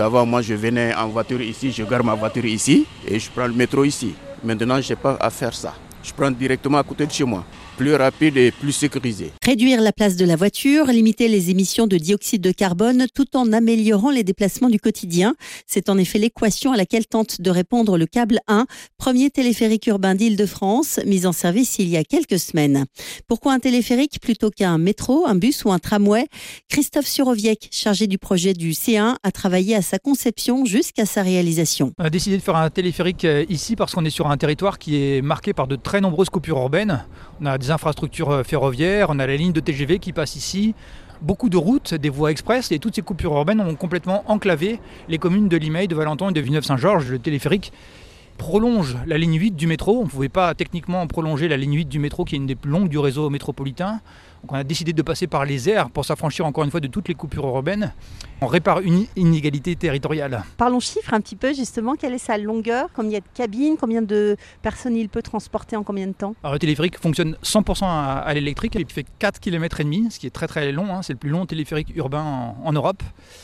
Avant, moi, je venais en voiture ici, je gare ma voiture ici et je prends le métro ici. Maintenant, je n'ai pas à faire ça. Je prends directement à côté de chez moi. Plus rapide et plus sécurisé. Réduire la place de la voiture, limiter les émissions de dioxyde de carbone tout en améliorant les déplacements du quotidien. C'est en effet l'équation à laquelle tente de répondre le câble 1, premier téléphérique urbain d'Île-de-France, mis en service il y a quelques semaines. Pourquoi un téléphérique plutôt qu'un métro, un bus ou un tramway ? Christophe Suroviec, chargé du projet du C1, a travaillé à sa conception jusqu'à sa réalisation. On a décidé de faire un téléphérique ici parce qu'on est sur un territoire qui est marqué par de très nombreuses coupures urbaines. On a des infrastructures ferroviaires, on a la ligne de TGV qui passe ici, beaucoup de routes, des voies express, et toutes ces coupures urbaines ont complètement enclavé les communes de Limeil, de Valenton et de Villeneuve-Saint-Georges. Le téléphérique prolonge la ligne 8 du métro. On ne pouvait pas techniquement prolonger la ligne 8 du métro qui est une des plus longues du réseau métropolitain. Donc on a décidé de passer par les airs pour s'affranchir encore une fois de toutes les coupures urbaines. On répare une inégalité territoriale. Parlons chiffres un petit peu justement, quelle est sa longueur, combien de cabines, combien de personnes il peut transporter en combien de temps ? Alors le téléphérique fonctionne 100% à l'électrique, il fait 4,5 km, ce qui est très très long, c'est le plus long téléphérique urbain en Europe.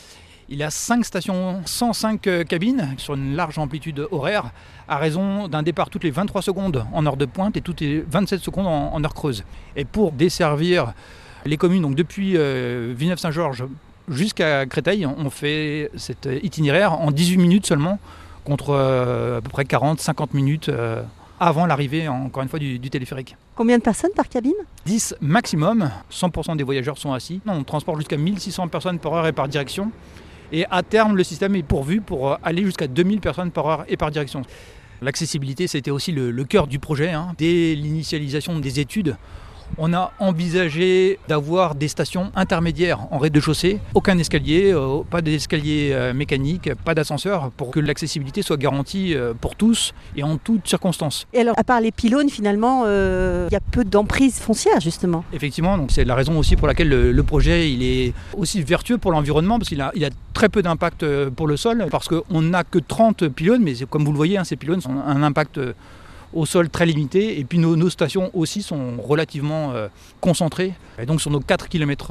Il a 5 stations, 105 cabines sur une large amplitude horaire à raison d'un départ toutes les 23 secondes en heure de pointe et toutes les 27 secondes en heure creuse. Et pour desservir les communes, donc depuis Villeneuve-Saint-Georges jusqu'à Créteil, on fait cet itinéraire en 18 minutes seulement contre à peu près 40-50 minutes avant l'arrivée, encore une fois, du téléphérique. Combien de personnes par cabine ? 10 maximum, 100% des voyageurs sont assis. On transporte jusqu'à 1600 personnes par heure et par direction. Et à terme, le système est pourvu pour aller jusqu'à 2000 personnes par heure et par direction. L'accessibilité, c'était aussi le cœur du projet. Dès l'initialisation des études, on a envisagé d'avoir des stations intermédiaires en rez-de-chaussée. Aucun escalier, pas d'escalier mécanique, pas d'ascenseur, pour que l'accessibilité soit garantie pour tous et en toutes circonstances. Et alors, à part les pylônes, finalement, il y a peu d'emprise foncière, justement. Effectivement, donc c'est la raison aussi pour laquelle le projet il est aussi vertueux pour l'environnement, parce qu'il a très peu d'impact pour le sol, parce qu'on n'a que 30 pylônes, mais comme vous le voyez, ces pylônes ont un impact au sol très limité, et puis nos stations aussi sont relativement concentrées. Et donc sur nos 4,5 km,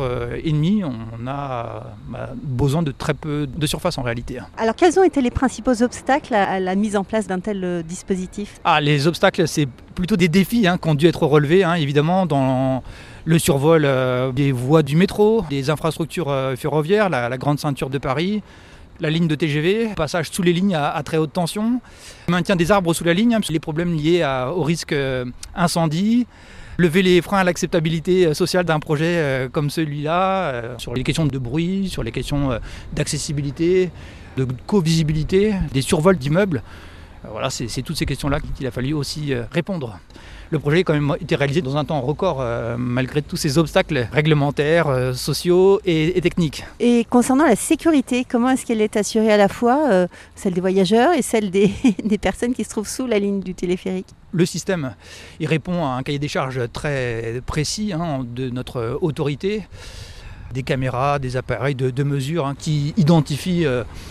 on a besoin de très peu de surface en réalité. Alors quels ont été les principaux obstacles à la mise en place d'un tel dispositif ? Les obstacles, c'est plutôt des défis qui ont dû être relevés, évidemment, dans le survol des voies du métro, des infrastructures ferroviaires, la grande ceinture de Paris, la ligne de TGV, passage sous les lignes à très haute tension, maintien des arbres sous la ligne, les problèmes liés au risque incendie, lever les freins à l'acceptabilité sociale d'un projet comme celui-là, sur les questions de bruit, sur les questions d'accessibilité, de co-visibilité, des survols d'immeubles. Voilà, c'est toutes ces questions-là qu'il a fallu aussi répondre. Le projet a quand même été réalisé dans un temps record, malgré tous ces obstacles réglementaires, sociaux et techniques. Et concernant la sécurité, comment est-ce qu'elle est assurée à la fois, celle des voyageurs et celle des personnes qui se trouvent sous la ligne du téléphérique ? Le système, il répond à un cahier des charges très précis de notre autorité, des caméras, des appareils de mesure qui identifient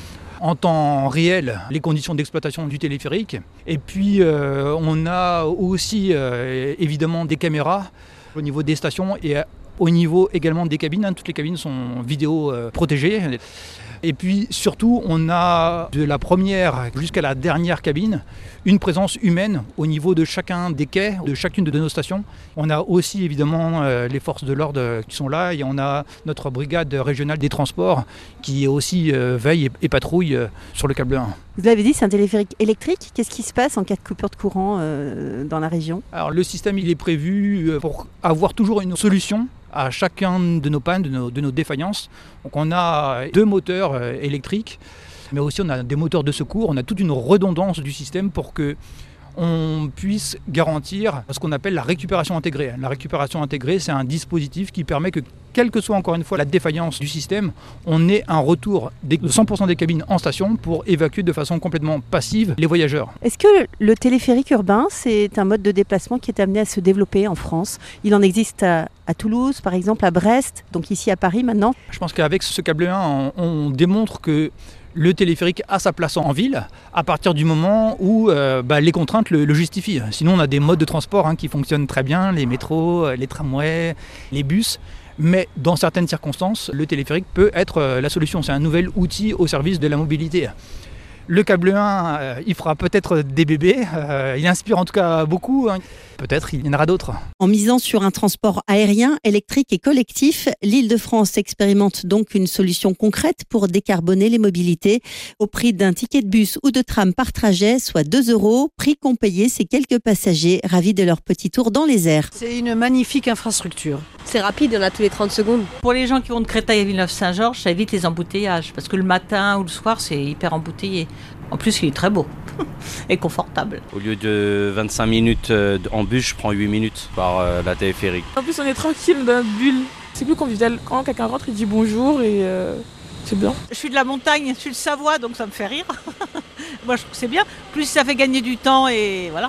en temps réel les conditions d'exploitation du téléphérique. Et puis on a aussi évidemment des caméras au niveau des stations et au niveau également des cabines. Toutes les cabines sont vidéo protégées. Et puis surtout, on a de la première jusqu'à la dernière cabine une présence humaine au niveau de chacun des quais, de chacune de nos stations. On a aussi évidemment les forces de l'ordre qui sont là, et on a notre brigade régionale des transports qui aussi veille et patrouille sur le câble 1. Vous l'avez dit, c'est un téléphérique électrique. Qu'est-ce qui se passe en cas de coupure de courant dans la région ? Alors le système il est prévu pour avoir toujours une solution à chacun de nos pannes, de nos défaillances. Donc on a 2 moteurs électriques, mais aussi on a des moteurs de secours. On a toute une redondance du système pour que on puisse garantir ce qu'on appelle la récupération intégrée. La récupération intégrée, c'est un dispositif qui permet que, quelle que soit encore une fois la défaillance du système, on ait un retour de 100% des cabines en station pour évacuer de façon complètement passive les voyageurs. Est-ce que le téléphérique urbain, c'est un mode de déplacement qui est amené à se développer en France ? Il en existe à Toulouse, par exemple, à Brest, donc ici à Paris maintenant. Je pense qu'avec ce câble 1, on démontre que Le téléphérique a sa place en ville à partir du moment où les contraintes le justifient. Sinon, on a des modes de transport qui fonctionnent très bien, les métros, les tramways, les bus. Mais dans certaines circonstances, le téléphérique peut être la solution. C'est un nouvel outil au service de la mobilité. Le câble 1, il fera peut-être des bébés, il inspire en tout cas beaucoup, peut-être il y en aura d'autres. En misant sur un transport aérien, électrique et collectif, l'Île-de-France expérimente donc une solution concrète pour décarboner les mobilités au prix d'un ticket de bus ou de tram par trajet, soit 2 €, prix qu'ont payé ces quelques passagers ravis de leur petit tour dans les airs. C'est une magnifique infrastructure. C'est rapide, on a tous les 30 secondes. Pour les gens qui vont de Créteil à Villeneuve-Saint-Georges, ça évite les embouteillages, parce que le matin ou le soir, c'est hyper embouteillé. En plus, il est très beau et confortable. Au lieu de 25 minutes en bus, je prends 8 minutes par la téléphérique. En plus, on est tranquille dans notre bulle. C'est plus convivial. Quand quelqu'un rentre, il dit bonjour et c'est bien. Je suis de la montagne, je suis de Savoie, donc ça me fait rire. Moi, je trouve que c'est bien. Plus, ça fait gagner du temps et voilà.